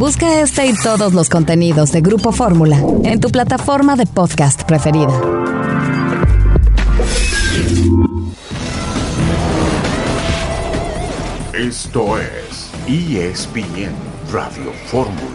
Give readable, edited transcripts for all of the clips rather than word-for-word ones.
Busca este y todos los contenidos de Grupo Fórmula en tu plataforma de podcast preferida. Esto es ESPN Radio Fórmula.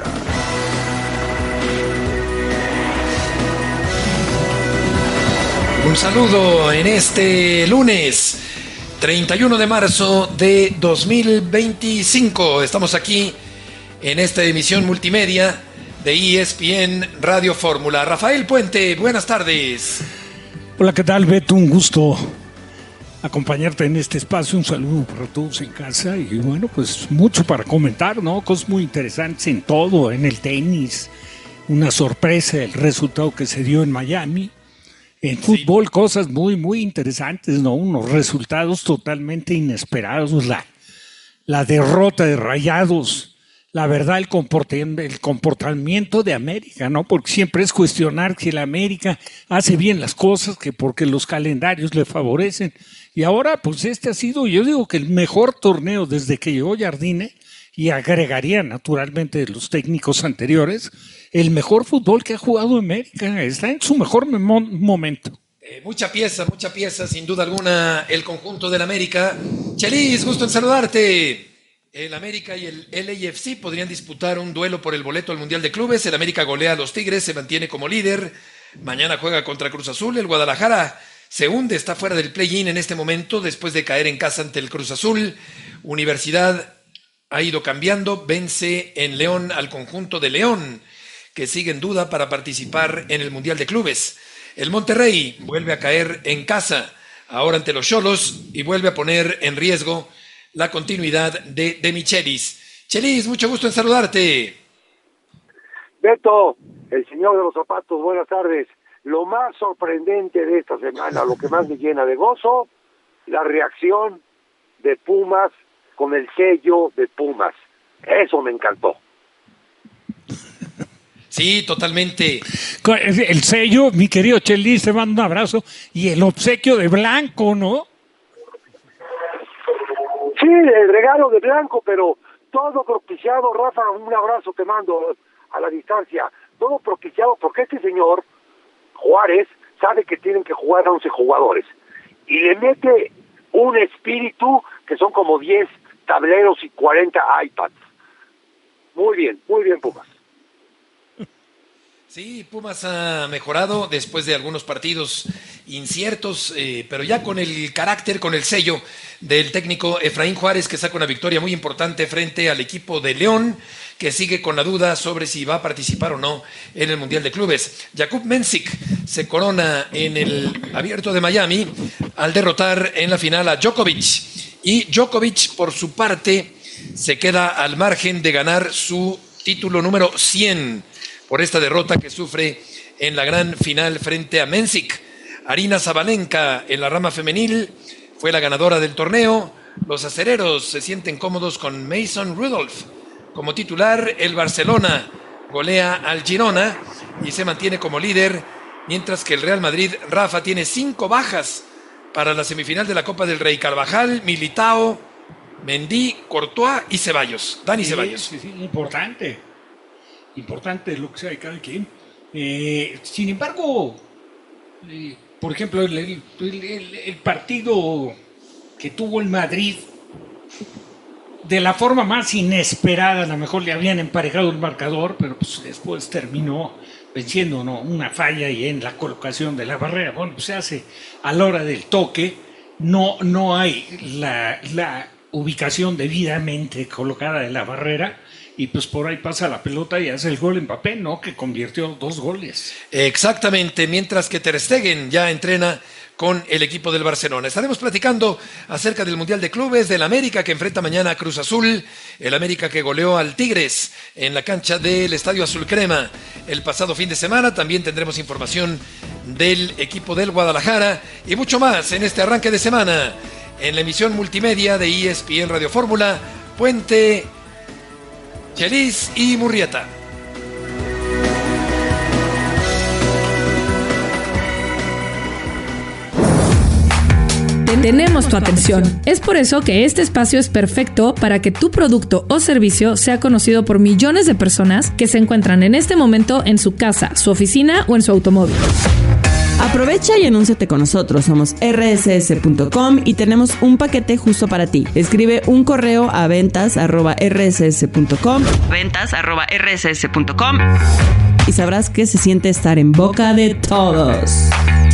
Un saludo en este lunes 31 de marzo de 2025. Estamos aquí en esta emisión multimedia de ESPN Radio Fórmula. Rafael Puente, buenas tardes. Hola, ¿qué tal, Beto? Un gusto acompañarte en este espacio. Un saludo para todos en casa y bueno, pues mucho para comentar, ¿no? Cosas muy interesantes en todo, en el tenis. Una sorpresa el resultado que se dio en Miami. En fútbol, cosas muy interesantes, ¿no? Unos resultados totalmente inesperados. La derrota de Rayados, la verdad, el comportamiento de América, ¿no? Porque siempre es cuestionar si la América hace bien las cosas, que porque los calendarios le favorecen. Y ahora, pues este ha sido, yo digo que el mejor torneo desde que llegó Jardine, y agregaría naturalmente los técnicos anteriores, el mejor fútbol que ha jugado América. Está en su mejor momento. Mucha pieza, sin duda alguna, el conjunto del América. Chelis, gusto en saludarte. El América y el LAFC podrían disputar un duelo por el boleto al Mundial de Clubes. El América golea a los Tigres, se mantiene como líder. Mañana juega contra Cruz Azul. El Guadalajara se hunde, está fuera del play-in en este momento después de caer en casa ante el Cruz Azul. Universidad ha ido cambiando, vence en León al conjunto de León, que sigue en duda para participar en el Mundial de Clubes. El Monterrey vuelve a caer en casa, ahora ante los Xolos, y vuelve a poner en riesgo la continuidad de Michelis. Chelis, mucho gusto en saludarte. Beto, el señor de los zapatos, buenas tardes. Lo más sorprendente de esta semana, lo que más me llena de gozo, la reacción de Pumas con el sello de Pumas. Eso me encantó. Sí, totalmente. El sello, mi querido Chelis, te mando un abrazo. Y el obsequio de Blanco, ¿no? Sí, el regalo de Blanco, pero todo propiciado, Rafa, un abrazo te mando a la distancia. Todo propiciado porque este señor, Juárez, sabe que tienen que jugar 11 jugadores. Y le mete un espíritu que son como 10 tableros y 40 iPads. Muy bien, Pumas. Sí, Pumas ha mejorado después de algunos partidos inciertos, pero ya con el carácter, con el sello del técnico Efraín Juárez, que saca una victoria muy importante frente al equipo de León, que sigue con la duda sobre si va a participar o no en el Mundial de Clubes. Jakub Mensik se corona en el Abierto de Miami al derrotar en la final a Djokovic. Y Djokovic, por su parte, se queda al margen de ganar su título número 100 por esta derrota que sufre en la gran final frente a Mensik. Aryna Sabalenka, en la rama femenil, fue la ganadora del torneo. Los acereros se sienten cómodos con Mason Rudolph como titular. El Barcelona golea al Girona y se mantiene como líder, mientras que el Real Madrid, Rafa, tiene 5 bajas para la semifinal de la Copa del Rey: Carvajal, Militao, Mendy, Courtois y Ceballos. Dani Ceballos. Sí, importante lo que sea de cada quien. Sin embargo, por ejemplo, el partido que tuvo el Madrid, de la forma más inesperada, a lo mejor le habían emparejado el marcador, pero pues después terminó venciendo, ¿no? Una falla y en la colocación de la barrera. Bueno, pues se hace a la hora del toque, no hay la ubicación debidamente colocada de la barrera, y pues por ahí pasa la pelota y hace el gol Mbappé, ¿no? Que convirtió 2 goles. Exactamente, mientras que Ter Stegen ya entrena con el equipo del Barcelona. Estaremos platicando acerca del Mundial de Clubes, del América, que enfrenta mañana a Cruz Azul, el América que goleó al Tigres en la cancha del Estadio Azul Crema el pasado fin de semana. También tendremos información del equipo del Guadalajara y mucho más en este arranque de semana en la emisión multimedia de ESPN Radio Fórmula. Puente, Chelis y Murrieta. tenemos tu atención. Es por eso que este espacio es perfecto para que tu producto o servicio sea conocido por millones de personas que se encuentran en este momento en su casa, su oficina o en su automóvil. Aprovecha y anúnciate con nosotros. Somos rss.com y tenemos un paquete justo para ti. Escribe un correo a ventas@rss.com y sabrás que se siente estar en boca de todos.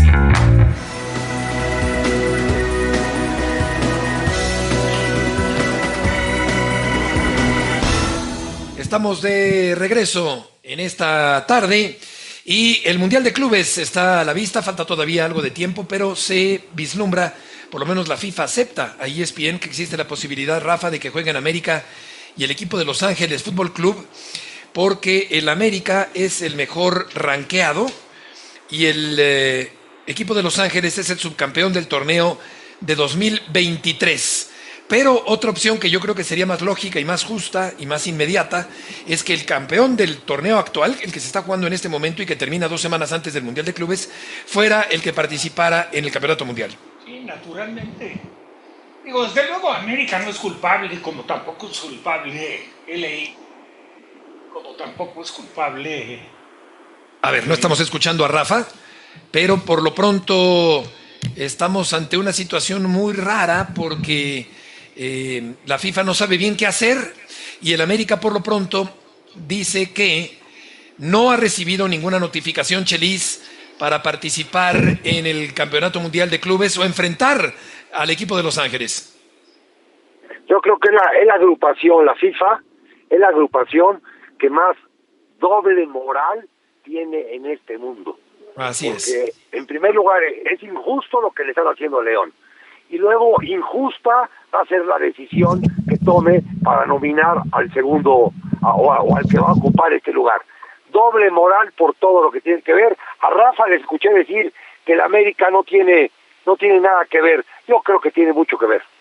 Estamos de regreso en esta tarde y el Mundial de Clubes está a la vista, falta todavía algo de tiempo, pero se vislumbra, por lo menos la FIFA acepta a ESPN que existe la posibilidad, Rafa, de que jueguen América y el equipo de Los Ángeles Fútbol Club, porque el América es el mejor rankeado y el equipo de Los Ángeles es el subcampeón del torneo de 2023. Pero otra opción que yo creo que sería más lógica y más justa y más inmediata es que el campeón del torneo actual, el que se está jugando en este momento y que termina 2 semanas antes del Mundial de Clubes, fuera el que participara en el Campeonato Mundial. Sí, naturalmente. Digo, desde luego América no es culpable, como tampoco es culpable LA, como tampoco es culpable... A ver, no estamos escuchando a Rafa, pero por lo pronto estamos ante una situación muy rara porque... la FIFA no sabe bien qué hacer y el América por lo pronto dice que no ha recibido ninguna notificación, Chelis, para participar en el Campeonato Mundial de Clubes o enfrentar al equipo de Los Ángeles. Yo creo que es la agrupación, la FIFA, es la agrupación que más doble moral tiene en este mundo. Así es. Porque, en primer lugar, es injusto lo que le están haciendo a León. Y luego, injusta va a ser la decisión que tome para nominar al segundo o al que va a ocupar este lugar. Doble moral por todo lo que tiene que ver. A Rafa le escuché decir que el América no tiene nada que ver. Yo creo que tiene mucho que ver.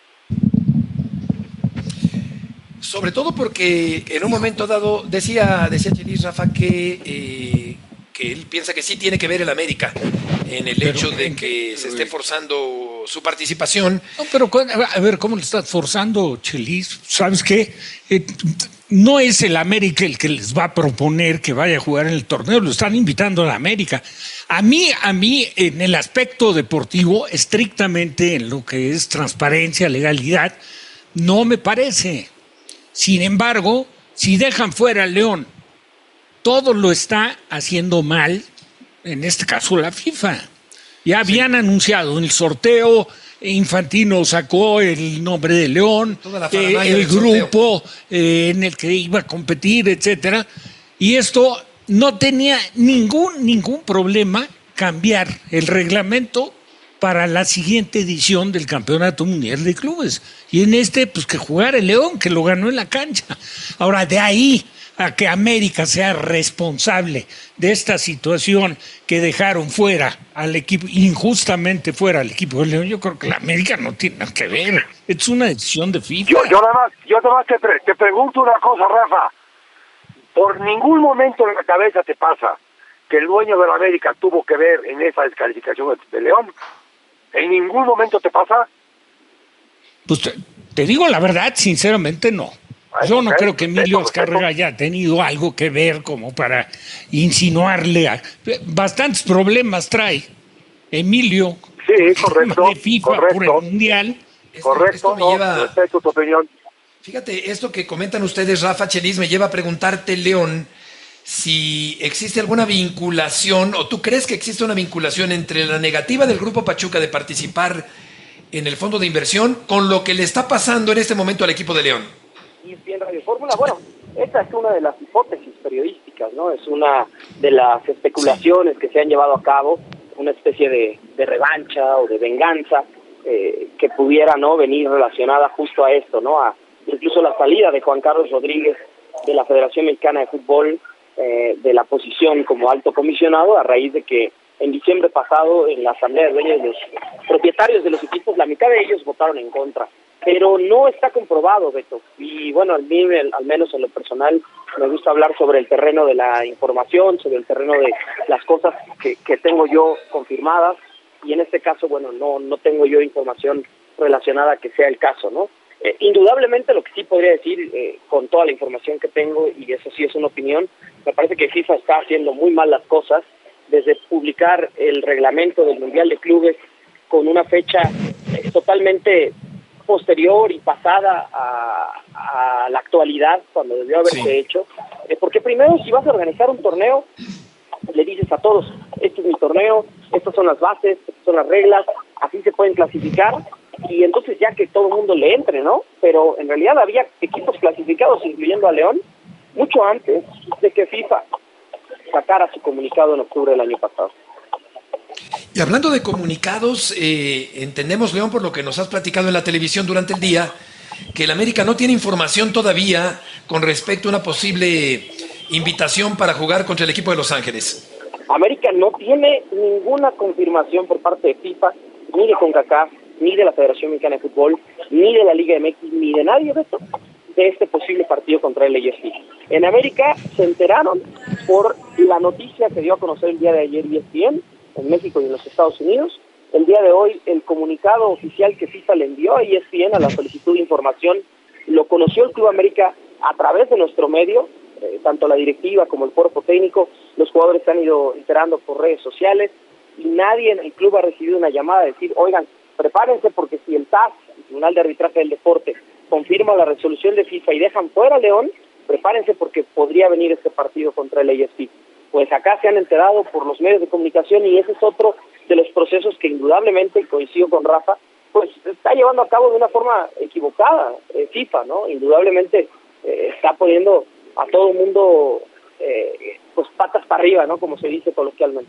Sobre todo porque en un momento dado decía Chelis, Rafa, que él piensa que sí tiene que ver el América en el hecho de que se esté forzando su participación. No, pero a ver, ¿cómo le estás forzando, Chelis? ¿Sabes qué? No es el América el que les va a proponer que vaya a jugar en el torneo, lo están invitando a la América. A mí, en el aspecto deportivo, estrictamente en lo que es transparencia, legalidad, no me parece. Sin embargo, si dejan fuera al León, todo lo está haciendo mal, en este caso la FIFA. Ya habían anunciado en el sorteo, Infantino sacó el nombre de León, el grupo en el que iba a competir, etcétera, y esto no tenía ningún problema cambiar el reglamento para la siguiente edición del Campeonato Mundial de Clubes. Y en pues que jugara el León, que lo ganó en la cancha. Ahora, de ahí a que América sea responsable de esta situación que dejaron fuera al equipo, injustamente fuera al equipo de León, yo creo que la América no tiene nada que ver. Es una decisión de FIFA. Yo nada más te pregunto una cosa, Rafa. Por ningún momento en la cabeza te pasa que el dueño de la América tuvo que ver en esa descalificación de León. ¿En ningún momento te pasa? Pues te digo la verdad, sinceramente no. Yo no creo que Emilio Azcárraga haya tenido algo que ver como para insinuarle bastantes problemas trae Emilio. Sí, correcto. De FIFA correcto, por el Mundial. Correcto, respeto tu opinión. Fíjate, esto que comentan ustedes, Rafa, Chelis, me lleva a preguntarte, León, si existe alguna vinculación, o tú crees que existe una vinculación entre la negativa del Grupo Pachuca de participar en el fondo de inversión con lo que le está pasando en este momento al equipo de León. Y en Radio Fórmula, bueno, esta es una de las hipótesis periodísticas, ¿no? Es una de las especulaciones que se han llevado a cabo, una especie de revancha o de venganza que pudiera, ¿no?, venir relacionada justo a esto, ¿no? A incluso la salida de Juan Carlos Rodríguez de la Federación Mexicana de Fútbol, de la posición como alto comisionado, a raíz de que en diciembre pasado en la asamblea de dueños de los propietarios de los equipos, la mitad de ellos votaron en contra. Pero no está comprobado, Beto. Y bueno, a mí, al menos en lo personal, me gusta hablar sobre el terreno de la información, sobre el terreno de las cosas que tengo yo confirmadas. y en este caso, bueno, no tengo yo información relacionada a que sea el caso, ¿no? Indudablemente lo que sí podría decir, con toda la información que tengo, y eso sí es una opinión, me parece que FIFA está haciendo muy mal las cosas, desde publicar el reglamento del Mundial de Clubes con una fecha totalmente posterior y pasada a la actualidad, cuando debió haberse hecho, porque primero, si vas a organizar un torneo, le dices a todos, este es mi torneo, estas son las bases, estas son las reglas, así se pueden clasificar, y entonces ya que todo el mundo le entre, ¿no? Pero en realidad había equipos clasificados, incluyendo a León, mucho antes de que FIFA sacara su comunicado en octubre del año pasado. Y hablando de comunicados, entendemos, León, por lo que nos has platicado en la televisión durante el día, que el América no tiene información todavía con respecto a una posible invitación para jugar contra el equipo de Los Ángeles. América no tiene ninguna confirmación por parte de FIFA, ni de CONCACAF, ni de la Federación Mexicana de Fútbol, ni de la Liga MX, ni de nadie de esto, de este posible partido contra el ESPN. En América se enteraron por la noticia que dio a conocer el día de ayer ESPN, en México y en los Estados Unidos. El día de hoy, el comunicado oficial que FIFA le envió a ESPN a la solicitud de información, lo conoció el Club América a través de nuestro medio, tanto la directiva como el cuerpo técnico. Los jugadores se han ido enterando por redes sociales y nadie en el club ha recibido una llamada de decir, oigan, prepárense porque si el TAS, el Tribunal de Arbitraje del Deporte, confirma la resolución de FIFA y dejan fuera a León, prepárense porque podría venir este partido contra el AFC. Pues acá se han enterado por los medios de comunicación y ese es otro de los procesos que indudablemente, coincido con Rafa, pues está llevando a cabo de una forma equivocada FIFA, ¿no? Indudablemente está poniendo a todo el mundo pues patas para arriba, ¿no? Como se dice coloquialmente.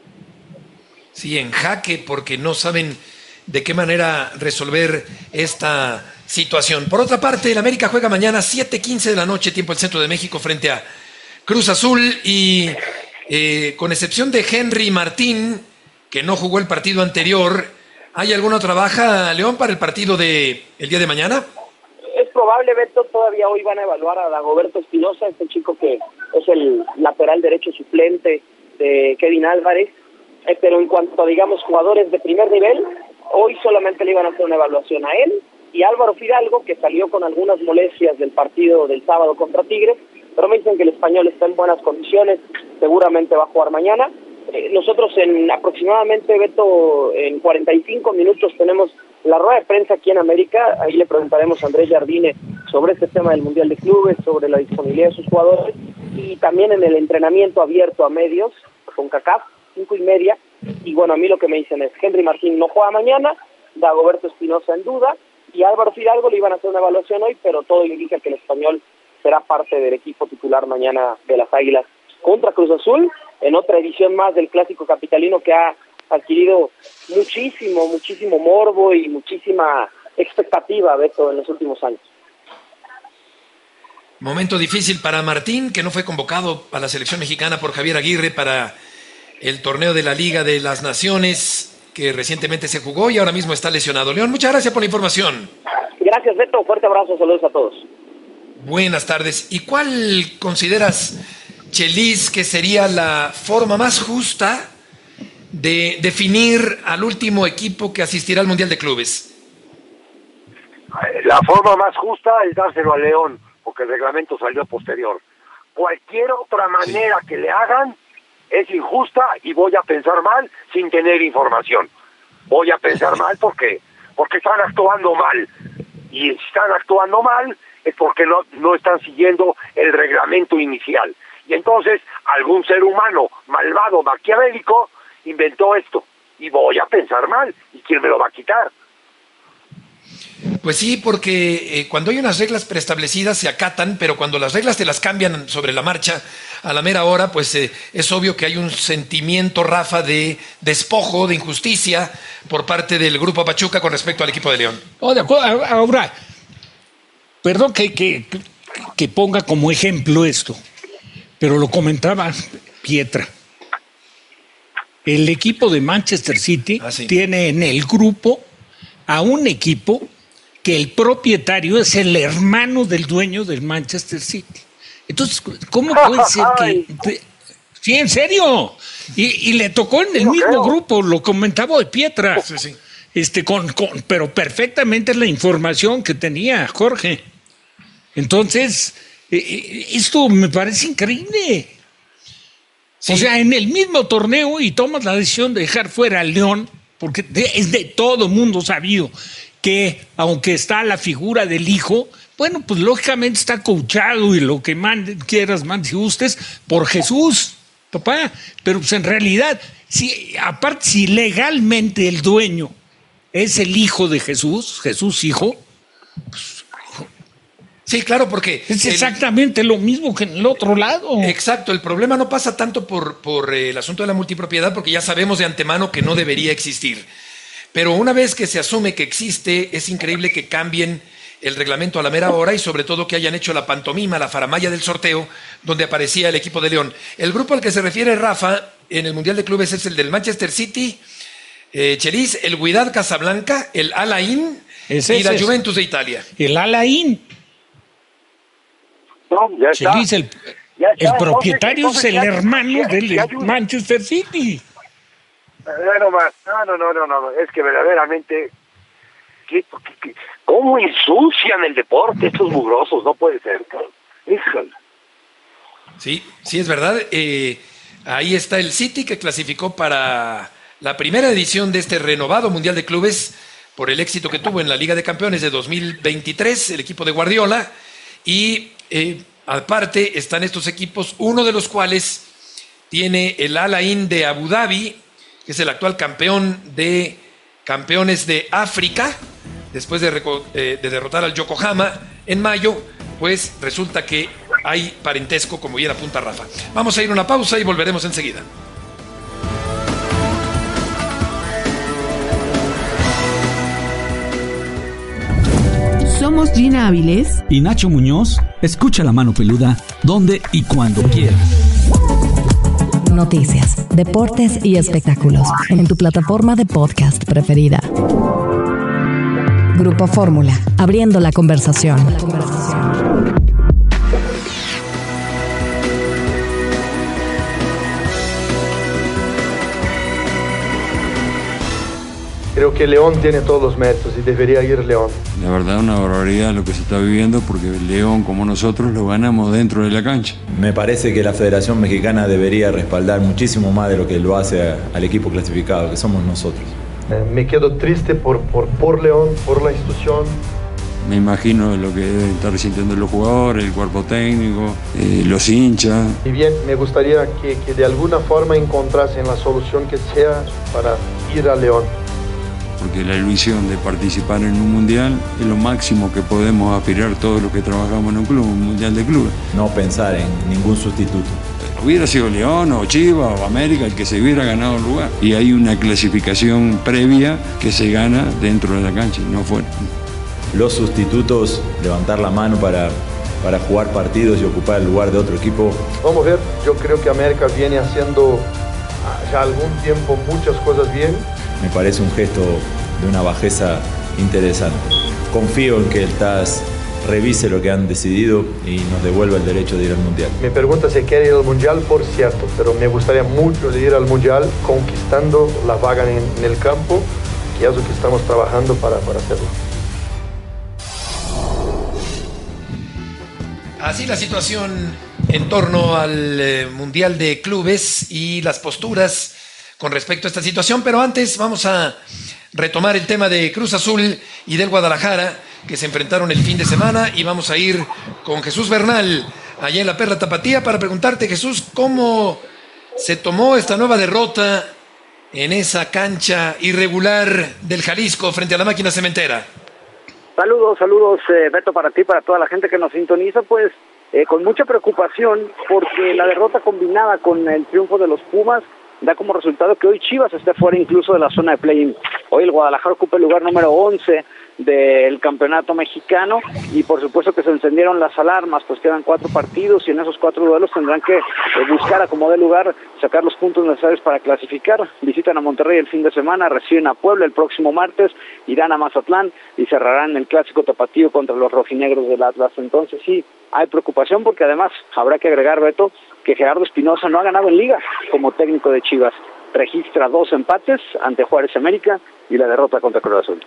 Sí, en jaque, porque no saben de qué manera resolver esta situación. Por otra parte, el América juega mañana 7:15 de la noche, tiempo del Centro de México, frente a Cruz Azul, y con excepción de Henry Martín, que no jugó el partido anterior, ¿hay alguna otra baja, León, para el partido de el día de mañana? Es probable, Beto, todavía hoy van a evaluar a Dagoberto Espinosa, este chico que es el lateral derecho suplente de Kevin Álvarez, pero en cuanto a, digamos, jugadores de primer nivel, hoy solamente le iban a hacer una evaluación a él y Álvaro Fidalgo, que salió con algunas molestias del partido del sábado contra Tigres, pero me dicen que el español está en buenas condiciones, seguramente va a jugar mañana. Nosotros en aproximadamente, Beto, en 45 minutos tenemos la rueda de prensa aquí en América. Ahí le preguntaremos a Andrés Jardine sobre este tema del Mundial de Clubes, sobre la disponibilidad de sus jugadores, y también en el entrenamiento abierto a medios, con CONCACAF, 5:30, y bueno, a mí lo que me dicen es, Henry Martín no juega mañana, Dagoberto Espinosa en duda, y Álvaro Fidalgo le iban a hacer una evaluación hoy, pero todo indica que el español será parte del equipo titular mañana de las Águilas contra Cruz Azul, en otra edición más del Clásico Capitalino que ha adquirido muchísimo morbo y muchísima expectativa, Beto, en los últimos años. Momento difícil para Martín, que no fue convocado a la selección mexicana por Javier Aguirre para el torneo de la Liga de las Naciones, que recientemente se jugó y ahora mismo está lesionado. León, muchas gracias por la información. Gracias, Beto, fuerte abrazo, saludos a todos. Buenas tardes. ¿Y cuál consideras, Chelis, que sería la forma más justa de definir al último equipo que asistirá al Mundial de Clubes? La forma más justa es dárselo a León, porque el reglamento salió posterior. Cualquier otra manera que le hagan es injusta y voy a pensar mal sin tener información. Voy a pensar mal porque están actuando mal. Y si están actuando mal es porque no están siguiendo el reglamento inicial. Y entonces algún ser humano malvado, maquiavélico, inventó esto. Y voy a pensar mal. ¿Y quién me lo va a quitar? Pues sí, porque cuando hay unas reglas preestablecidas se acatan, pero cuando las reglas te las cambian sobre la marcha a la mera hora, pues es obvio que hay un sentimiento, Rafa, de despojo, de injusticia por parte del Grupo Pachuca con respecto al equipo de León. Oh, de acuerdo. Ahora, perdón que ponga como ejemplo esto, pero lo comentaba Pietra. El equipo de Manchester City tiene en el grupo a un equipo que el propietario es el hermano del dueño del Manchester City. Entonces, ¿cómo puede ser que... Sí, en serio. Y le tocó en el mismo grupo, lo comentaba de Pietra. Sí. Pero perfectamente la información que tenía Jorge. Entonces, esto me parece increíble. Sí. O sea, en el mismo torneo y tomas la decisión de dejar fuera al León, porque es de todo mundo sabido que aunque está la figura del hijo, bueno, pues lógicamente está coachado y lo que quieras, mandes y gustes por Jesús, papá. Pero pues en realidad, si legalmente el dueño es el hijo de Jesús hijo, pues, sí, claro, porque es exactamente lo mismo que en el otro lado. Exacto, el problema no pasa tanto por el asunto de la multipropiedad, porque ya sabemos de antemano que no debería existir. Pero una vez que se asume que existe, es increíble que cambien el reglamento a la mera hora y sobre todo que hayan hecho la pantomima, la faramalla del sorteo, donde aparecía el equipo de León. El grupo al que se refiere Rafa en el Mundial de Clubes es el del Manchester City, Chelis, el Wydad Casablanca, el Al Ain y la Juventus de Italia. El Al Ain. No, ya está. Chelis, el propietario es el hermano del Manchester City. No, es que verdaderamente, ¿cómo ensucian el deporte estos mugrosos? No puede ser, híjole. Sí, es verdad. Ahí está el City que clasificó para la primera edición de este renovado Mundial de Clubes por el éxito que tuvo en la Liga de Campeones de 2023, el equipo de Guardiola, y aparte están estos equipos, uno de los cuales tiene el Al Ain de Abu Dhabi, que es el actual campeón de campeones de África, después de derrotar al Yokohama en mayo, pues resulta que hay parentesco, como bien apunta Rafa. Vamos a ir a una pausa y volveremos enseguida. Somos Gina Áviles y Nacho Muñoz. Escucha La Mano Peluda donde y cuando quieras. Noticias, deportes y espectáculos en tu plataforma de podcast preferida. Grupo Fórmula, abriendo la conversación. Creo que León tiene todos los méritos y debería ir León. La verdad, una barbaridad lo que se está viviendo, porque León, como nosotros, lo ganamos dentro de la cancha. Me parece que la Federación Mexicana debería respaldar muchísimo más de lo que lo hace al equipo clasificado, que somos nosotros. Me quedo triste por León, por la institución. Me imagino lo que deben estar sintiendo los jugadores, el cuerpo técnico, los hinchas. Y bien, me gustaría que de alguna forma encontrasen la solución que sea para ir a León. Porque la ilusión de participar en un mundial es lo máximo que podemos aspirar todos los que trabajamos en un club, un mundial de clubes. No pensar en ningún sustituto. Hubiera sido León o Chivas o América el que se hubiera ganado el lugar. Y hay una clasificación previa que se gana dentro de la cancha, no fuera. Los sustitutos, levantar la mano para jugar partidos y ocupar el lugar de otro equipo. Vamos a ver, yo creo que América viene haciendo ya algún tiempo muchas cosas bien. Me parece un gesto de una bajeza interesante. Confío en que el TAS revise lo que han decidido y nos devuelva el derecho de ir al Mundial. Me pregunta si quiere ir al Mundial, por cierto, pero me gustaría mucho de ir al Mundial conquistando la vaga en el campo, que es lo que estamos trabajando para hacerlo. Así la situación en torno al Mundial de Clubes y las posturas con respecto a esta situación, pero antes vamos a retomar el tema de Cruz Azul y del Guadalajara, que se enfrentaron el fin de semana, y vamos a ir con Jesús Bernal, allá en la Perla Tapatía, para preguntarte, Jesús, ¿cómo se tomó esta nueva derrota en esa cancha irregular del Jalisco frente a la Máquina Cementera? Saludos, Beto, para ti, para toda la gente que nos sintoniza, pues con mucha preocupación, porque la derrota combinada con el triunfo de los Pumas da como resultado que hoy Chivas esté fuera incluso de la zona de play-in. Hoy el Guadalajara ocupa el lugar número 11 del campeonato mexicano, y por supuesto que se encendieron las alarmas, pues quedan 4 partidos y en esos 4 duelos tendrán que buscar a como dé lugar, sacar los puntos necesarios para clasificar. Visitan a Monterrey el fin de semana, reciben a Puebla el próximo martes, irán a Mazatlán y cerrarán el clásico tapatío contra los rojinegros del Atlas. Entonces sí, hay preocupación porque además habrá que agregar, Beto, que Gerardo Espinoza no ha ganado en liga como técnico de Chivas. Registra 2 empates ante Juárez América y la derrota contra Cruz Azul.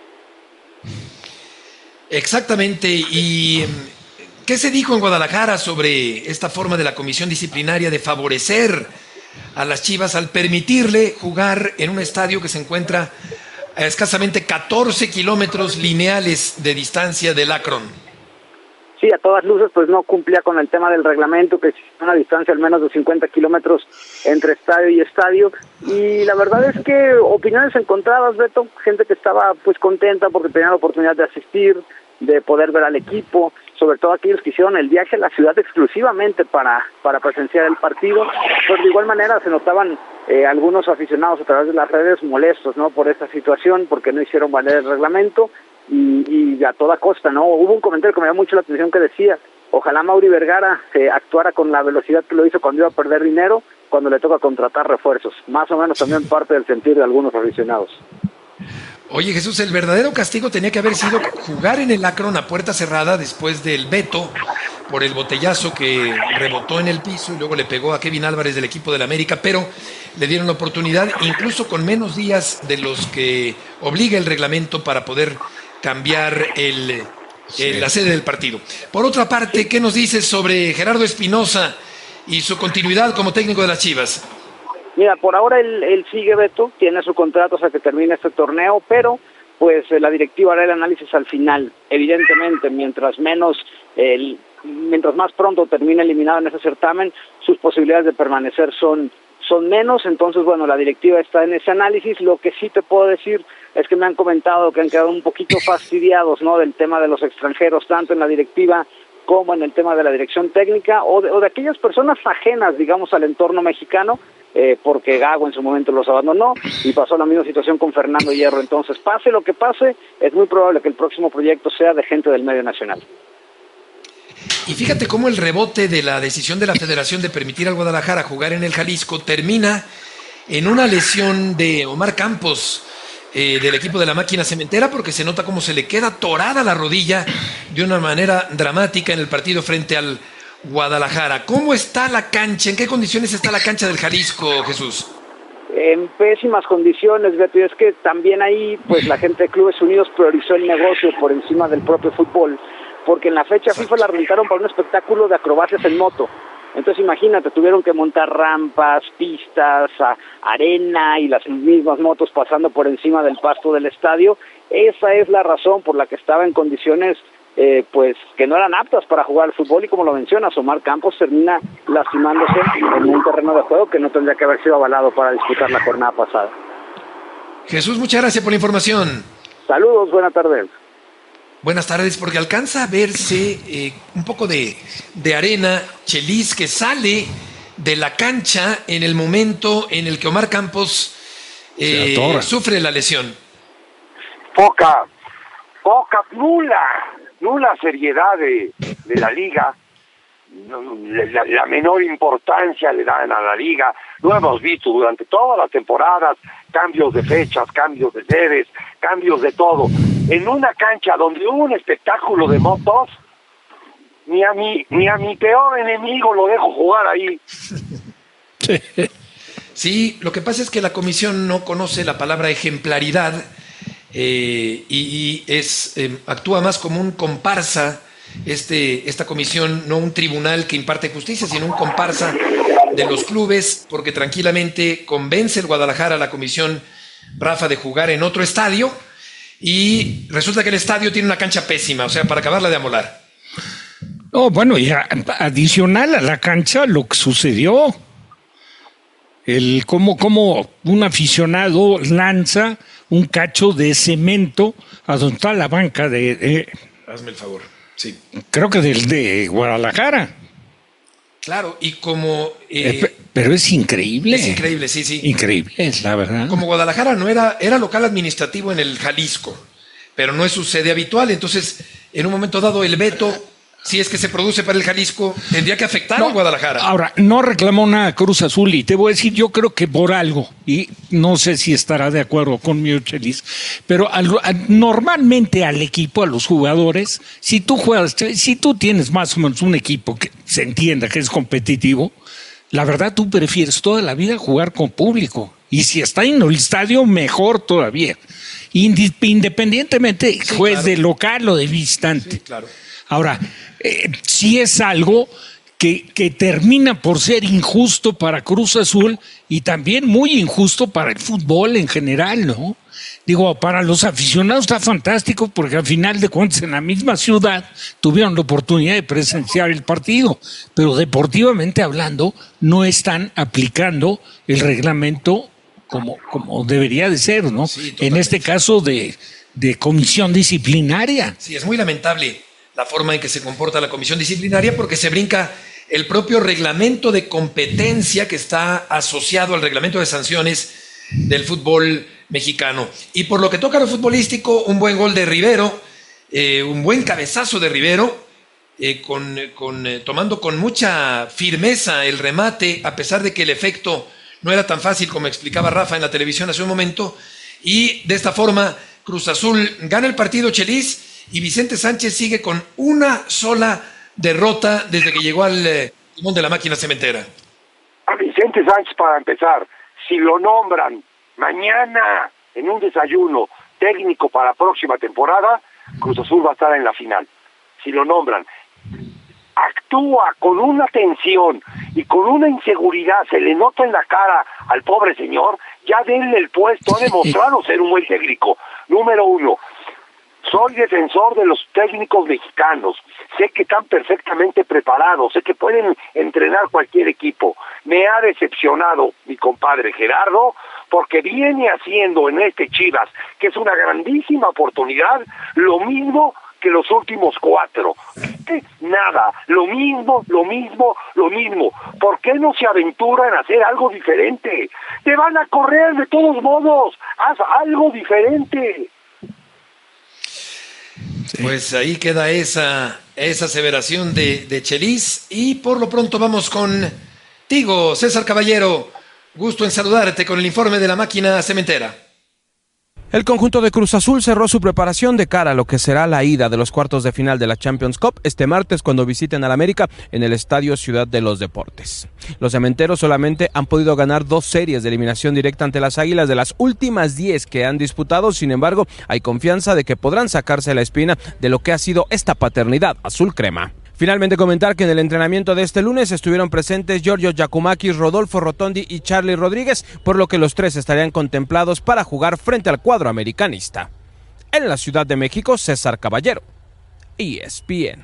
Exactamente. ¿Y qué se dijo en Guadalajara sobre esta forma de la comisión disciplinaria de favorecer a las Chivas al permitirle jugar en un estadio que se encuentra a escasamente 14 kilómetros lineales de distancia del Akron? Sí, a todas luces pues no cumplía con el tema del reglamento, que existe una distancia al menos de 50 kilómetros entre estadio y estadio, y la verdad es que opiniones encontradas, Beto, gente que estaba pues contenta porque tenía la oportunidad de asistir, de poder ver al equipo, sobre todo aquellos que hicieron el viaje a la ciudad exclusivamente para presenciar el partido, pero de igual manera se notaban algunos aficionados a través de las redes molestos, ¿no?, por esta situación, porque no hicieron valer el reglamento, y a toda costa, ¿no? Hubo un comentario que me llamó mucho la atención que decía, ojalá Mauri Vergara actuara con la velocidad que lo hizo cuando iba a perder dinero, cuando le toca contratar refuerzos, más o menos también parte del sentir de algunos aficionados. Oye, Jesús, el verdadero castigo tenía que haber sido jugar en el Akron a puerta cerrada después del veto por el botellazo que rebotó en el piso y luego le pegó a Kevin Álvarez del equipo del América, pero le dieron la oportunidad, incluso con menos días de los que obliga el reglamento para poder cambiar la sede del partido. Por otra parte, ¿qué nos dices sobre Gerardo Espinoza y su continuidad como técnico de las Chivas? Mira, por ahora él sigue, Beto, tiene su contrato hasta que termine este torneo, pero pues la directiva hará el análisis al final. Evidentemente, mientras más pronto termine eliminado en ese certamen, sus posibilidades de permanecer son menos. Entonces, bueno, la directiva está en ese análisis. Lo que sí te puedo decir es que me han comentado que han quedado un poquito fastidiados, ¿no?, del tema de los extranjeros, tanto en la directiva como en el tema de la dirección técnica o de aquellas personas ajenas, digamos, al entorno mexicano, porque Gago en su momento los abandonó y pasó la misma situación con Fernando Hierro. Entonces, pase lo que pase, es muy probable que el próximo proyecto sea de gente del medio nacional. Y fíjate cómo el rebote de la decisión de la Federación de permitir al Guadalajara jugar en el Jalisco termina en una lesión de Omar Campos, del equipo de la Máquina Cementera, porque se nota cómo se le queda torada la rodilla de una manera dramática en el partido frente al Guadalajara. ¿Cómo está la cancha? ¿En qué condiciones está la cancha del Jalisco, Jesús? En pésimas condiciones, Beto, y es que también ahí pues la gente de Clubes Unidos priorizó el negocio por encima del propio fútbol, porque en la fecha FIFA la rentaron para un espectáculo de acrobacias en moto. Entonces imagínate, tuvieron que montar rampas, pistas, arena y las mismas motos pasando por encima del pasto del estadio. Esa es la razón por la que estaba en condiciones pues que no eran aptas para jugar al fútbol, y como lo mencionas, Omar Campos termina lastimándose en un terreno de juego que no tendría que haber sido avalado para disputar la jornada pasada. Jesús, muchas gracias por la información. Saludos, buenas tardes. Buenas tardes, porque alcanza a verse un poco de arena, chelis, que sale de la cancha en el momento en el que Omar Campos sufre la lesión. Poca, nula seriedad de la liga, la menor importancia le dan a la liga. Lo hemos visto durante todas las temporadas, cambios de fechas, cambios de sedes, cambios de todo. En una cancha donde hubo un espectáculo de motos, ni a mi peor enemigo lo dejo jugar ahí. Sí, lo que pasa es que la comisión no conoce la palabra ejemplaridad y actúa más como un comparsa. Esta comisión, no un tribunal que imparte justicia, sino un comparsa de los clubes, porque tranquilamente convence el Guadalajara a la comisión, Rafa, de jugar en otro estadio, y resulta que el estadio tiene una cancha pésima, o sea, para acabarla de amolar. No, bueno, y adicional a la cancha, lo que sucedió, cómo un aficionado lanza un cacho de cemento a donde está la banca Hazme el favor. Sí. Creo que de Guadalajara. Claro, y como... pero es increíble. Es increíble, sí. Increíble, es la verdad. Como Guadalajara no era local administrativo en el Jalisco, pero no es su sede habitual. Entonces, en un momento dado, el veto, si es que se produce para el Jalisco, tendría que afectar a Guadalajara. Ahora, no reclamó nada Cruz Azul y te voy a decir, yo creo que por algo, y no sé si estará de acuerdo conmigo, Chelis, pero normalmente al equipo, a los jugadores, si tú tienes más o menos un equipo que se entienda que es competitivo, la verdad tú prefieres toda la vida jugar con público. Y si está en el estadio, mejor todavía. Independientemente juez de local o de visitante. Sí, claro. Ahora, sí es algo que termina por ser injusto para Cruz Azul y también muy injusto para el fútbol en general, ¿no? Digo, para los aficionados está fantástico porque al final de cuentas en la misma ciudad tuvieron la oportunidad de presenciar el partido, pero deportivamente hablando no están aplicando el reglamento como debería de ser, ¿no? Sí, en este caso de comisión disciplinaria. Sí, es muy lamentable la forma en que se comporta la comisión disciplinaria porque se brinca el propio reglamento de competencia que está asociado al reglamento de sanciones del fútbol mexicano. Y por lo que toca a lo futbolístico, un buen gol de Rivero, un buen cabezazo de Rivero, tomando con mucha firmeza el remate, a pesar de que el efecto no era tan fácil como explicaba Rafa en la televisión hace un momento, y de esta forma Cruz Azul gana el partido, Chelis, y Vicente Sánchez sigue con una sola derrota desde que llegó al timón de la máquina cementera. A Vicente Sánchez, para empezar, si lo nombran mañana en un desayuno técnico para la próxima temporada, Cruz Azul va a estar en la final. Si lo nombran, actúa con una tensión y con una inseguridad, se le nota en la cara al pobre señor, ya denle el puesto, ha demostrado ser un buen técnico. Número uno, soy defensor de los técnicos mexicanos, sé que están perfectamente preparados, sé que pueden entrenar cualquier equipo. Me ha decepcionado mi compadre Gerardo, porque viene haciendo en este Chivas, que es una grandísima oportunidad, lo mismo que los últimos 4. Nada, lo mismo. ¿Por qué no se aventura en hacer algo diferente? Te van a correr de todos modos, haz algo diferente. Pues ahí queda esa aseveración de Chelis. Y por lo pronto vamos contigo, César Caballero. Gusto en saludarte con el informe de la máquina cementera. El conjunto de Cruz Azul cerró su preparación de cara a lo que será la ida de los cuartos de final de la Champions Cup este martes cuando visiten al América en el Estadio Ciudad de los Deportes. Los cementeros solamente han podido ganar 2 series de eliminación directa ante las Águilas de las últimas 10 que han disputado. Sin embargo, hay confianza de que podrán sacarse la espina de lo que ha sido esta paternidad azul crema. Finalmente comentar que en el entrenamiento de este lunes estuvieron presentes Giorgio Giacomakis, Rodolfo Rotondi y Charly Rodríguez, por lo que los 3 estarían contemplados para jugar frente al cuadro americanista. En la Ciudad de México, César Caballero, ESPN.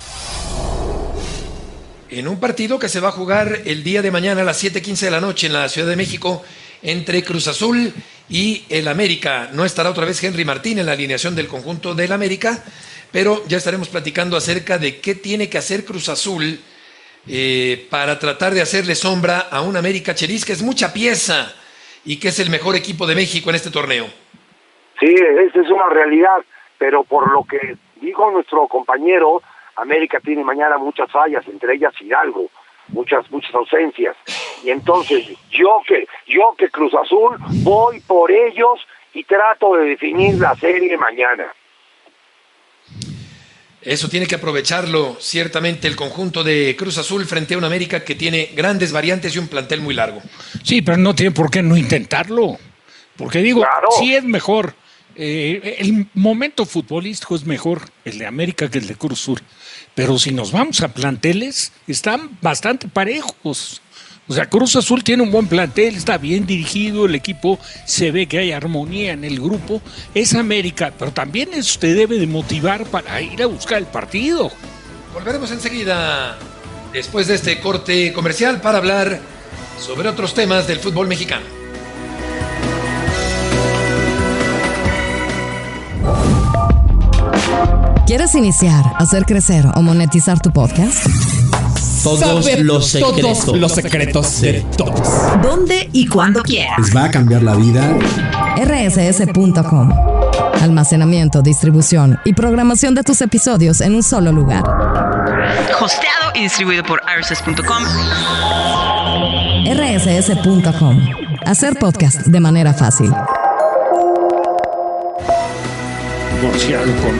En un partido que se va a jugar el día de mañana a las 7:15 de la noche en la Ciudad de México entre Cruz Azul y el América. No estará otra vez Henry Martín en la alineación del conjunto del América, pero ya estaremos platicando acerca de qué tiene que hacer Cruz Azul para tratar de hacerle sombra a un América, Chelis, que es mucha pieza y que es el mejor equipo de México en este torneo. Sí, esa es una realidad, pero por lo que dijo nuestro compañero, América tiene mañana muchas fallas, entre ellas Hidalgo, muchas ausencias. Y entonces yo que Cruz Azul voy por ellos y trato de definir la serie mañana. Eso tiene que aprovecharlo ciertamente el conjunto de Cruz Azul frente a un América que tiene grandes variantes y un plantel muy largo. Sí, pero no tiene por qué no intentarlo. Porque digo, claro, sí es mejor. El momento futbolístico es mejor el de América que el de Cruz Azul. Pero si nos vamos a planteles, están bastante parejos. O sea, Cruz Azul tiene un buen plantel, está bien dirigido, el equipo se ve que hay armonía en el grupo. Es América, pero también eso te debe de motivar para ir a buscar el partido. Volveremos enseguida, después de este corte comercial, para hablar sobre otros temas del fútbol mexicano. ¿Quieres iniciar, hacer crecer o monetizar tu podcast? Todos los secretos de todos. ¿Dónde y cuándo quieras? Les va a cambiar la vida. rss.com Almacenamiento, distribución y programación de tus episodios en un solo lugar. Hosteado y distribuido por rss.com. rss.com. Hacer podcast de manera fácil. Divorciado con...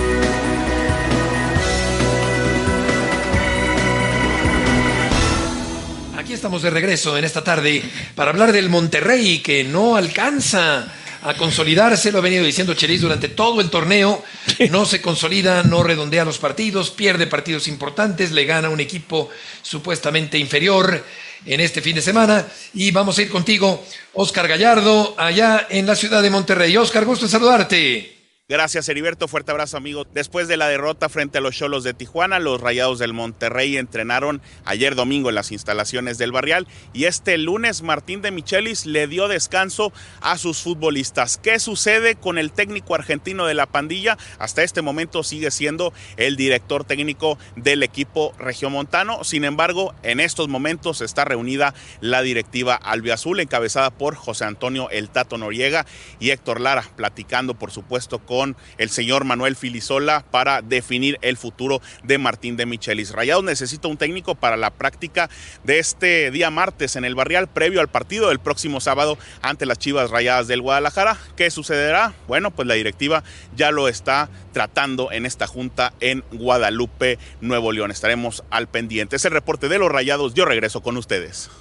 Aquí estamos de regreso en esta tarde para hablar del Monterrey, que no alcanza a consolidarse, lo ha venido diciendo Chelis durante todo el torneo, no se consolida, no redondea los partidos, pierde partidos importantes, le gana un equipo supuestamente inferior en este fin de semana. Y vamos a ir contigo, Oscar Gallardo, allá en la ciudad de Monterrey. Oscar, gusto en saludarte. Gracias, Heriberto. Fuerte abrazo, amigo. Después de la derrota frente a los Xolos de Tijuana, los Rayados del Monterrey entrenaron ayer domingo en las instalaciones del Barrial y este lunes Martín de Michelis le dio descanso a sus futbolistas. ¿Qué sucede con el técnico argentino de la pandilla? Hasta este momento sigue siendo el director técnico del equipo regiomontano. Sin embargo, en estos momentos está reunida la directiva albiazul, encabezada por José Antonio El Tato Noriega y Héctor Lara, platicando, por supuesto, con el señor Manuel Filisola para definir el futuro de Martín de Michelis. Rayados necesita un técnico para la práctica de este día martes en el Barrial, previo al partido del próximo sábado ante las Chivas Rayadas del Guadalajara. ¿Qué sucederá? Bueno, pues la directiva ya lo está tratando en esta junta en Guadalupe, Nuevo León. Estaremos al pendiente. Es el reporte de los Rayados. Yo regreso con ustedes.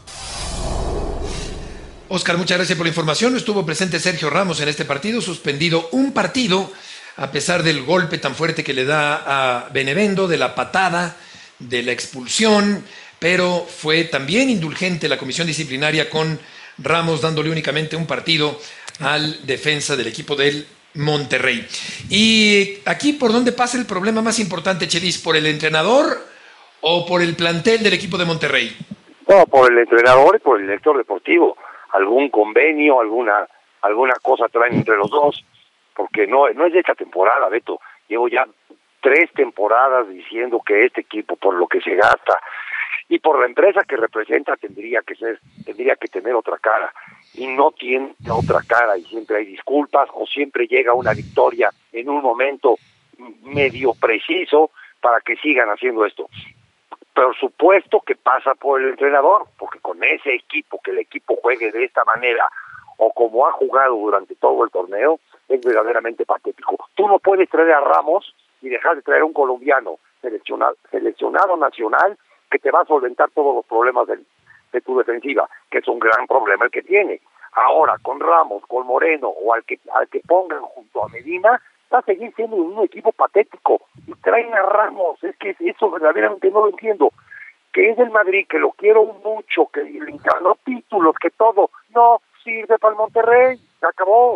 Oscar, muchas gracias por la información. Estuvo presente Sergio Ramos en este partido, suspendido un partido a pesar del golpe tan fuerte que le da a Benevendo, de la patada, de la expulsión, pero fue también indulgente la comisión disciplinaria con Ramos, dándole únicamente un partido al defensa del equipo del Monterrey. Y aquí, ¿por dónde pasa el problema más importante, Chelis? ¿Por el entrenador o por el plantel del equipo de Monterrey? No, por el entrenador y por el director deportivo. Algún convenio, alguna cosa traen entre los dos, porque no es de esta temporada, Beto. Llevo ya 3 temporadas diciendo que este equipo, por lo que se gasta y por la empresa que representa, tendría que tener otra cara, y no tiene otra cara, y siempre hay disculpas o siempre llega una victoria en un momento medio preciso para que sigan haciendo esto. Por supuesto que pasa por el entrenador, porque con ese equipo, que el equipo juegue de esta manera o como ha jugado durante todo el torneo, es verdaderamente patético. Tú no puedes traer a Ramos y dejar de traer a un colombiano seleccionado nacional que te va a solventar todos los problemas de tu defensiva, que es un gran problema el que tiene. Ahora, con Ramos, con Moreno o al que pongan junto a Medina, va a seguir siendo un equipo patético. Y traen a Ramos, es que eso verdaderamente no lo entiendo. Que es del Madrid, que lo quiero mucho, que le ganó títulos, que todo, no sirve para el Monterrey, se acabó.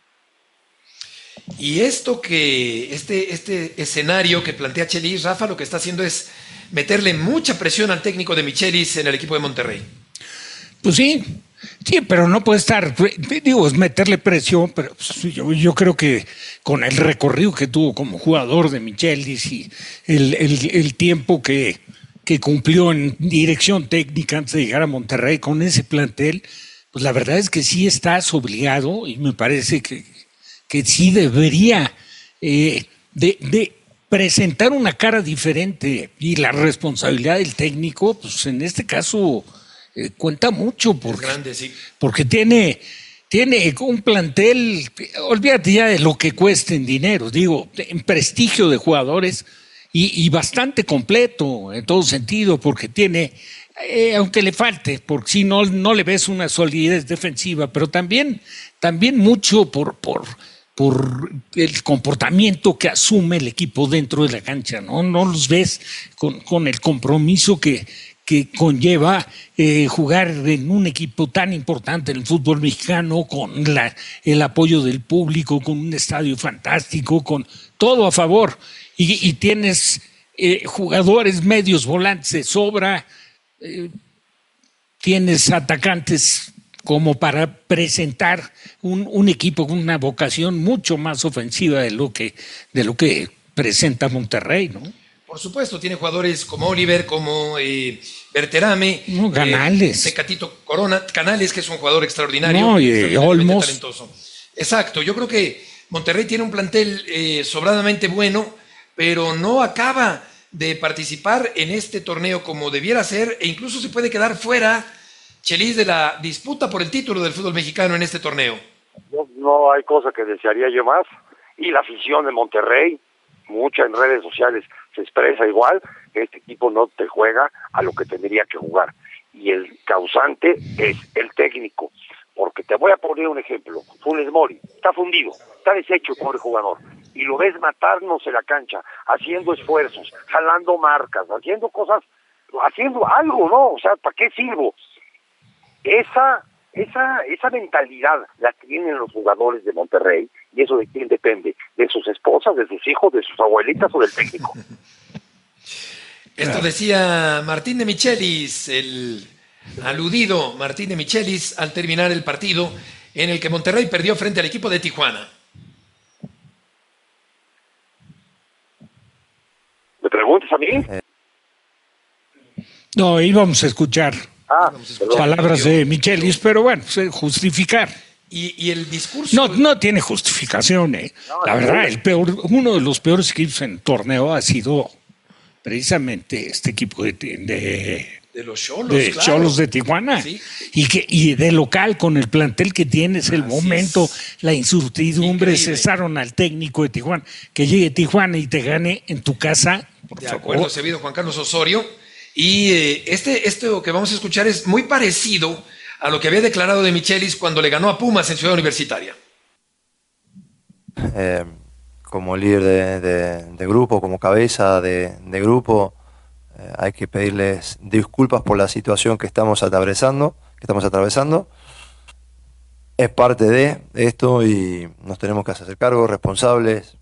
Y esto que, este escenario que plantea Chelis, Rafa, lo que está haciendo es meterle mucha presión al técnico de Michelis en el equipo de Monterrey. Pues sí, pero no puede estar, digo, es meterle presión, pero yo creo que con el recorrido que tuvo como jugador de Michelis y el tiempo que cumplió en dirección técnica antes de llegar a Monterrey con ese plantel, pues la verdad es que sí estás obligado, y me parece que sí debería de presentar una cara diferente, y la responsabilidad del técnico, pues en este caso cuenta mucho, porque tiene un plantel, olvídate ya de lo que cuesta en dinero, digo, en prestigio de jugadores, y bastante completo en todo sentido, porque tiene, aunque le falte, porque si no le ves una solidez defensiva, pero también mucho por el comportamiento que asume el equipo dentro de la cancha, ¿no? No los ves con el compromiso que conlleva jugar en un equipo tan importante en el fútbol mexicano, con el apoyo del público, con un estadio fantástico, con todo a favor, y tienes jugadores medios volantes de sobra, tienes atacantes como para presentar un equipo con una vocación mucho más ofensiva de lo que presenta Monterrey, ¿no? Por supuesto, tiene jugadores como Oliver, como Berterame, Canales, Tecatito Corona, Canales, que es un jugador extraordinario, no, y Olmos, talentoso. Exacto, yo creo que Monterrey tiene un plantel sobradamente bueno, pero no acaba de participar en este torneo como debiera ser, e incluso se puede quedar fuera, Chelis, de la disputa por el título del fútbol mexicano en este torneo. No hay cosa que desearía yo más, y la afición de Monterrey, mucha en redes sociales, se expresa igual, que este equipo no te juega a lo que tendría que jugar, y el causante es el técnico, porque te voy a poner un ejemplo. Funes Mori está fundido, está deshecho el pobre jugador, y lo ves matarnos en la cancha, haciendo esfuerzos, jalando marcas, haciendo cosas, haciendo algo, ¿no? O sea, ¿para qué sirvo? Esa mentalidad la tienen los jugadores de Monterrey, y eso de quién depende, de sus esposas, de sus hijos, de sus abuelitas o del técnico. Esto decía Martín de Michelis, el aludido Martín de Michelis, al terminar el partido en el que Monterrey perdió frente al equipo de Tijuana. ¿Me preguntas a mí? No, íbamos a escuchar palabras de Michelis, pero bueno, justificar. Y el discurso... No tiene justificación, ¿eh? La verdad, uno de los peores equipos en el torneo ha sido precisamente este equipo de los Xolos, de Xolos de Tijuana. Sí. Y de local, con el plantel que tienes, el momento, la incertidumbre, cesaron al técnico de Tijuana. Que llegue Tijuana y te gane en tu casa, por de favor. Acuerdo, se ha habido Juan Carlos Osorio. Y esto que vamos a escuchar es muy parecido a lo que había declarado de Michelis cuando le ganó a Pumas en Ciudad Universitaria. Como líder de grupo, como cabeza de grupo, hay que pedirles disculpas por la situación que estamos atravesando. Es parte de esto y nos tenemos que hacer cargo, responsables.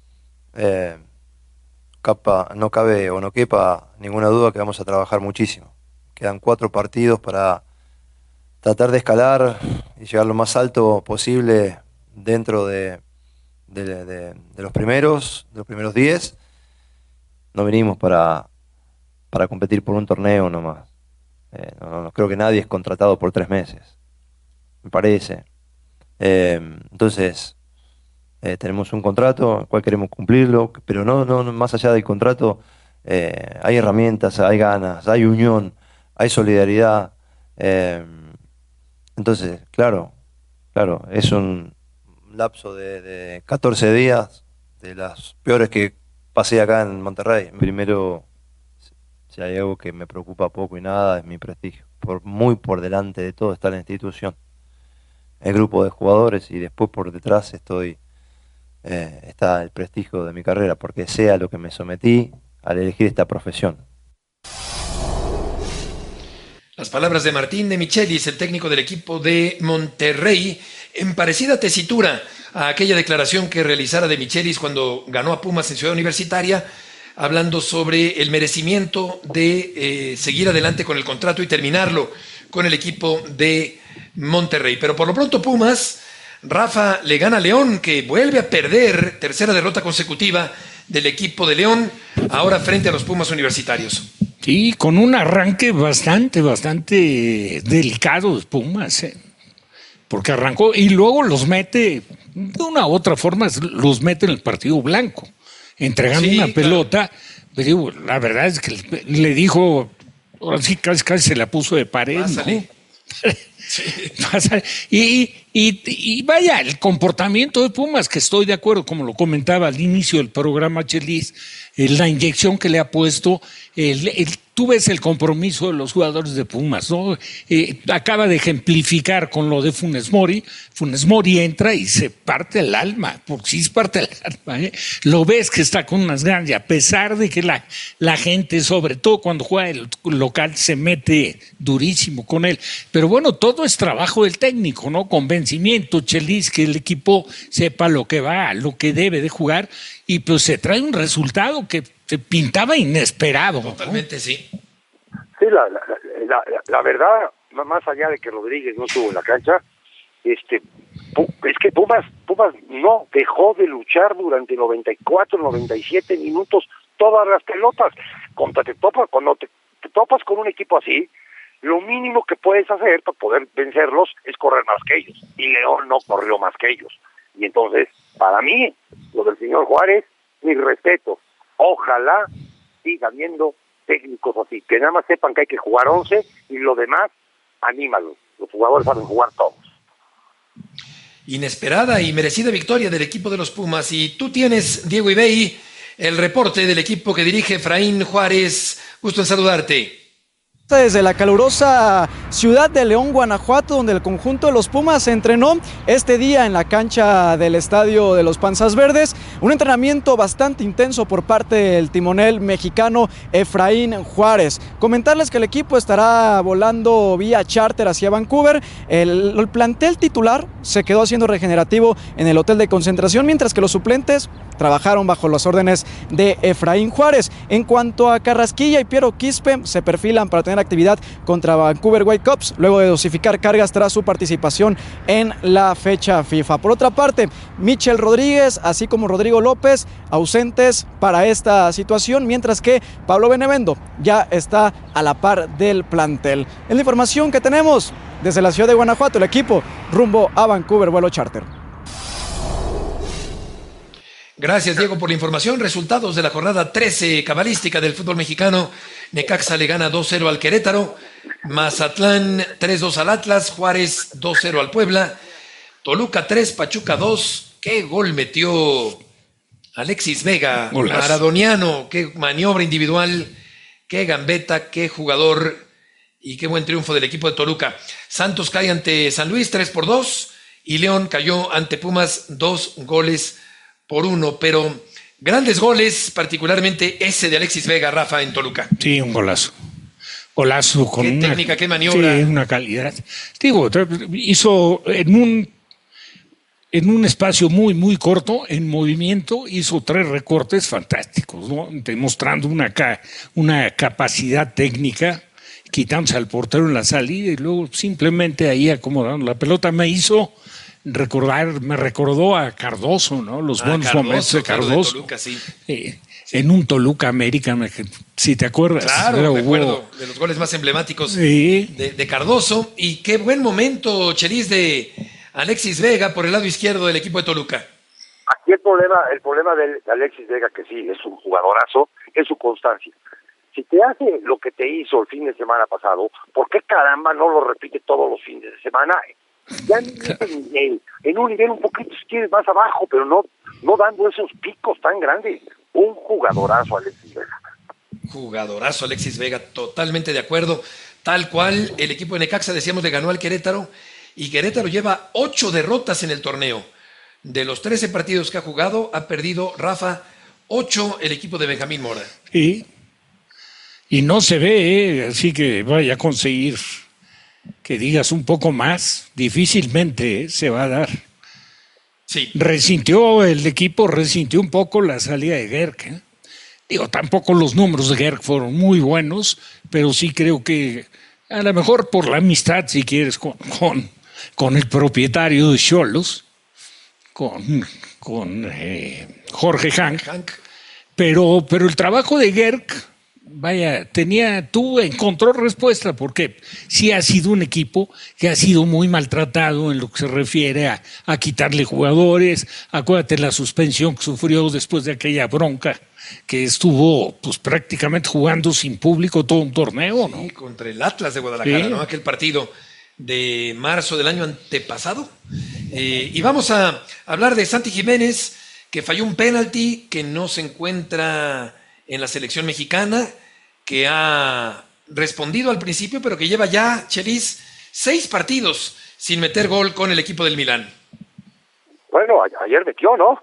No cabe o no quepa ninguna duda que vamos a trabajar muchísimo. Quedan 4 partidos para tratar de escalar y llegar lo más alto posible dentro de los primeros 10. No venimos para competir por un torneo nomás. No creo que nadie es contratado por 3 meses, me parece. Entonces tenemos un contrato el cual queremos cumplirlo, pero no más allá del contrato hay herramientas, hay ganas, hay unión, hay solidaridad. Entonces, claro, es un lapso de 14 días de las peores que pasé acá en Monterrey. Primero, si hay algo que me preocupa poco y nada, es mi prestigio. Muy por delante de todo está la institución, el grupo de jugadores, y después por detrás está el prestigio de mi carrera, porque sea lo que me sometí al elegir esta profesión. Las palabras de Martín de Michelis, el técnico del equipo de Monterrey, en parecida tesitura a aquella declaración que realizara de Michelis cuando ganó a Pumas en Ciudad Universitaria, hablando sobre el merecimiento de seguir adelante con el contrato y terminarlo con el equipo de Monterrey. Pero por lo pronto Pumas, Rafa, le gana a León, que vuelve a perder, tercera derrota consecutiva del equipo de León, ahora frente a los Pumas universitarios. Sí, con un arranque bastante delicado de Pumas, porque arrancó y luego los mete, de una u otra forma, los mete en el partido blanco, entregando una pelota. Pero la verdad es que le dijo, ahora sí casi se la puso de pared, ¿no? Y vaya, el comportamiento de Pumas, que estoy de acuerdo, como lo comentaba al inicio del programa, Chelis, la inyección que le ha puesto, tú ves el compromiso de los jugadores de Pumas, ¿no? Acaba de ejemplificar con lo de Funes Mori. Funes Mori entra y se parte el alma, porque sí se parte el alma, ¿eh? Lo ves que está con unas ganas, y a pesar de que la gente, sobre todo cuando juega el local, se mete durísimo con él. Pero bueno, todo es trabajo del técnico, ¿no? Convencimiento, Chelis, que el equipo sepa lo que va, lo que debe de jugar, y pues se trae un resultado que se pintaba inesperado. Totalmente, ¿no? Sí. Sí, la verdad, más allá de que Rodríguez no estuvo en la cancha, es que Pumas no dejó de luchar durante 94, 97 minutos todas las pelotas. Cuando te topas con un equipo así, lo mínimo que puedes hacer para poder vencerlos es correr más que ellos. Y León no corrió más que ellos. Y entonces, para mí, lo del señor Juárez, mi respeto. Ojalá siga habiendo técnicos así, que nada más sepan que hay que jugar 11 y lo demás, anímalos. Los jugadores van a jugar todos. Inesperada y merecida victoria del equipo de los Pumas. Y tú tienes, Diego Ibey, el reporte del equipo que dirige Efraín Juárez. Gusto en saludarte. Desde la calurosa ciudad de León, Guanajuato, donde el conjunto de los Pumas se entrenó este día en la cancha del estadio de los Panzas Verdes. Un entrenamiento bastante intenso por parte del timonel mexicano Efraín Juárez. Comentarles que el equipo estará volando vía charter hacia Vancouver. El plantel titular se quedó haciendo regenerativo en el hotel de concentración, mientras que los suplentes trabajaron bajo las órdenes de Efraín Juárez. En cuanto a Carrasquilla y Piero Quispe, se perfilan para tener actividad contra Vancouver Whitecaps, luego de dosificar cargas tras su participación en la fecha FIFA. Por otra parte, Michel Rodríguez, así como Rodrigo López, ausentes para esta situación, mientras que Pablo Benevendo ya está a la par del plantel. Es la información que tenemos desde la ciudad de Guanajuato, el equipo rumbo a Vancouver, vuelo charter. Gracias, Diego, por la información. Resultados de la jornada 13 cabalística del fútbol mexicano. Necaxa le gana 2-0 al Querétaro. Mazatlán 3-2 al Atlas. Juárez 2-0 al Puebla. Toluca 3, Pachuca 2. ¿Qué gol metió Alexis Vega? Golazo. Maradoniano. Qué maniobra individual. Qué gambeta, qué jugador. Y qué buen triunfo del equipo de Toluca. Santos cae ante San Luis 3-2. Y León cayó ante Pumas 2-1. Pero grandes goles, particularmente ese de Alexis Vega, Rafa, en Toluca. Sí, un golazo. Golazo con qué una técnica, qué maniobra. Sí, una calidad. Digo, hizo en un espacio muy, muy corto, en movimiento, hizo 3 recortes fantásticos, ¿no? Demostrando una capacidad técnica, quitándose al portero en la salida y luego simplemente ahí acomodando la pelota. Me recordó a Cardoso, ¿no? Los buenos momentos de Cardoso. De Toluca, sí. En un Toluca América, si te acuerdas. Claro, me acuerdo de los goles más emblemáticos de Cardoso. Y qué buen momento, Chelis, de Alexis Vega por el lado izquierdo del equipo de Toluca. Aquí el problema de Alexis Vega, que sí, es un jugadorazo, es su constancia. Si te hace lo que te hizo el fin de semana pasado, ¿por qué caramba no lo repite todos los fines de semana? Ya en un nivel un poquito, si quieres, más abajo, pero no dando esos picos tan grandes. Un jugadorazo Alexis Vega. Jugadorazo Alexis Vega, totalmente de acuerdo. Tal cual, el equipo de Necaxa, decíamos, le ganó al Querétaro, y Querétaro lleva 8 derrotas en el torneo. De los 13 partidos que ha jugado, ha perdido, Rafa, 8 el equipo de Benjamín Mora. Y no se ve, así que vaya a conseguir que digas un poco más, difícilmente se va a dar. Sí. El equipo resintió un poco la salida de Gerg. Digo, tampoco los números de Gerg fueron muy buenos, pero sí creo que a lo mejor por la amistad, si quieres, con el propietario de Xolos, con Jorge Hank. Pero el trabajo de Gerg, encontró respuesta, porque sí ha sido un equipo que ha sido muy maltratado en lo que se refiere a quitarle jugadores. Acuérdate la suspensión que sufrió después de aquella bronca, que estuvo pues prácticamente jugando sin público todo un torneo, ¿no? Sí, contra el Atlas de Guadalajara, sí. ¿no? Aquel partido de marzo del año antepasado. Y vamos a hablar de Santi Jiménez, que falló un penalti, que no se encuentra en la selección mexicana, que ha respondido al principio, pero que lleva ya, Chelis, 6 partidos sin meter gol con el equipo del Milán. Bueno, ayer metió, ¿no?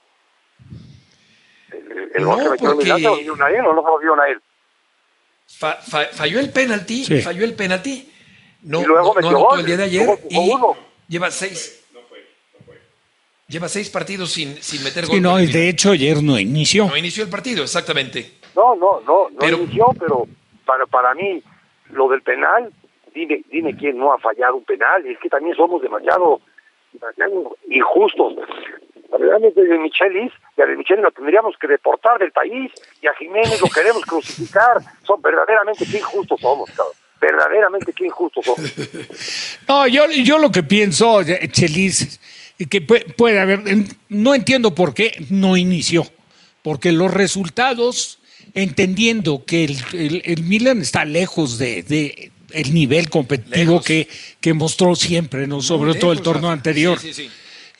El gol que metió el Milán, ¿se lo vieron a él o no se lo vieron a él? Falló el penalti, sí. No, y luego no anotó gol, el día de ayer y uno. Lleva 6. Lleva 6 partidos sin meter gol. Sí, no, y de hecho ayer no inició. No inició el partido, exactamente. No inició, pero para mí, lo del penal, dime quién no ha fallado un penal, es que también somos demasiado injustos. Realmente de Michelis, y a de Michelis lo tendríamos que deportar del país, y a Jiménez lo queremos crucificar. Son verdaderamente qué injustos somos, cabrón. Verdaderamente qué injustos somos. No, yo lo que pienso, Chelis, que puede haber, no entiendo por qué no inició, porque los resultados, entendiendo que el Milan está lejos de el nivel competitivo que mostró siempre, ¿no? Sobre todo el torneo anterior. Sí.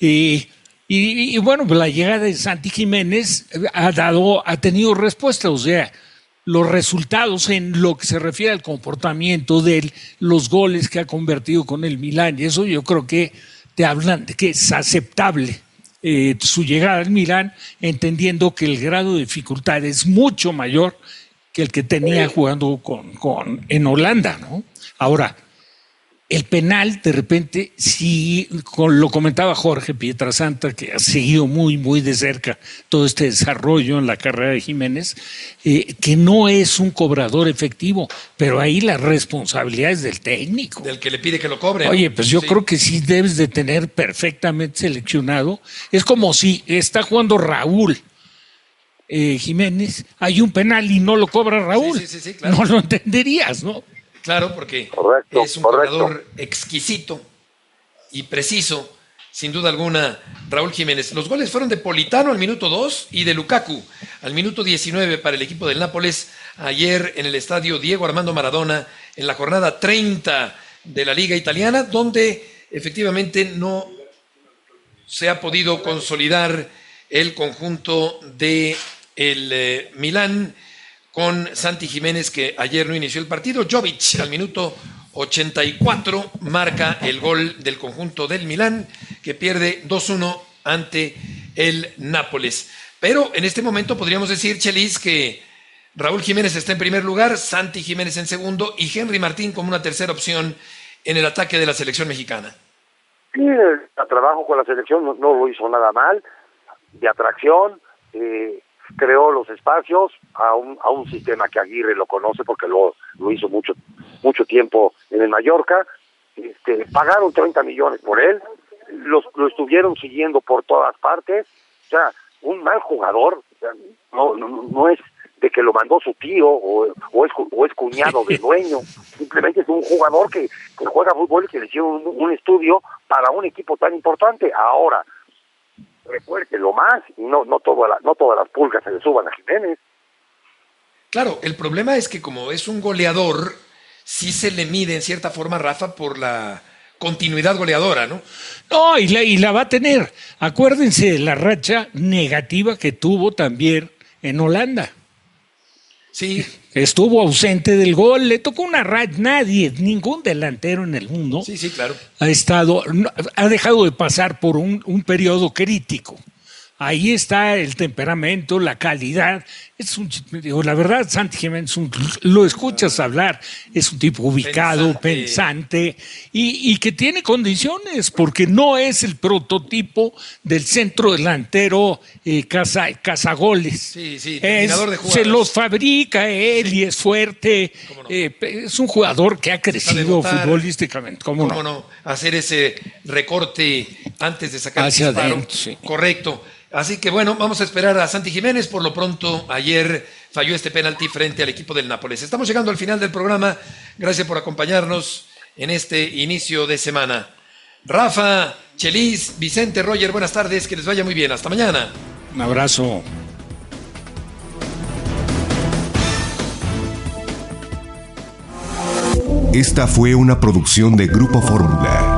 Y bueno, pues la llegada de Santi Jiménez ha tenido respuesta, o sea, los resultados en lo que se refiere al comportamiento de los goles que ha convertido con el Milán, y eso yo creo que te hablan de que es aceptable su llegada al Milán, entendiendo que el grado de dificultad es mucho mayor que el que tenía jugando en Holanda, ¿no? Ahora, el penal, de repente, sí, lo comentaba Jorge Pietrasanta, que ha seguido muy, muy de cerca todo este desarrollo en la carrera de Jiménez, que no es un cobrador efectivo, pero ahí la responsabilidad es del técnico. Del que le pide que lo cobre. Oye, pues yo creo que sí debes de tener perfectamente seleccionado. Es como si está jugando Raúl Jiménez, hay un penal y no lo cobra Raúl. Sí, claro. No lo entenderías, ¿no? Claro, porque es un jugador exquisito y preciso, sin duda alguna, Raúl Jiménez. Los goles fueron de Politano al minuto 2 y de Lukaku al minuto 19 para el equipo del Nápoles ayer en el estadio Diego Armando Maradona en la jornada 30 de la Liga Italiana, donde efectivamente no se ha podido consolidar el conjunto de el Milán con Santi Jiménez, que ayer no inició el partido. Jovic al minuto 84 marca el gol del conjunto del Milán, que pierde 2-1 ante el Nápoles. Pero en este momento podríamos decir, Chelis, que Raúl Jiménez está en primer lugar, Santi Jiménez en segundo y Henry Martín como una tercera opción en el ataque de la selección mexicana. Sí, el trabajo con la selección no lo hizo nada mal, de atracción, creó los espacios a un sistema que Aguirre lo conoce porque lo hizo mucho tiempo en el Mallorca. Pagaron 30 millones por él, lo estuvieron siguiendo por todas partes. O sea, un mal jugador, o sea, no es de que lo mandó su tío o es cuñado del dueño, simplemente es un jugador que juega fútbol y que le hicieron un estudio para un equipo tan importante. Ahora, refuércelo más y no todas las pulgas se le suban a Jiménez. Claro, el problema es que como es un goleador, sí se le mide en cierta forma, Rafa, por la continuidad goleadora, ¿no? No, y la va a tener. Acuérdense de la racha negativa que tuvo también en Holanda. Sí. Estuvo ausente del gol, le tocó una racha, ningún delantero en el mundo. Sí, claro. Ha dejado de pasar por un periodo crítico. Ahí está el temperamento, la calidad. La verdad, Santi Jiménez, lo escuchas hablar, es un tipo ubicado, pensante y que tiene condiciones, porque no es el prototipo del centro delantero cazagoles. Sí, terminador de jugadas. Se los fabrica él y es fuerte. No. Es un jugador que ha crecido futbolísticamente. ¿Cómo no? Hacer ese recorte antes de sacar hacia el disparo. Adentro, sí. Correcto. Así que bueno, vamos a esperar a Santi Jiménez. Por lo pronto, ayer falló este penalti frente al equipo del Nápoles. Estamos llegando al final del programa. Gracias por acompañarnos en este inicio de semana. Rafa, Chelis, Vicente, Roger, buenas tardes. Que les vaya muy bien. Hasta mañana. Un abrazo. Esta fue una producción de Grupo Fórmula.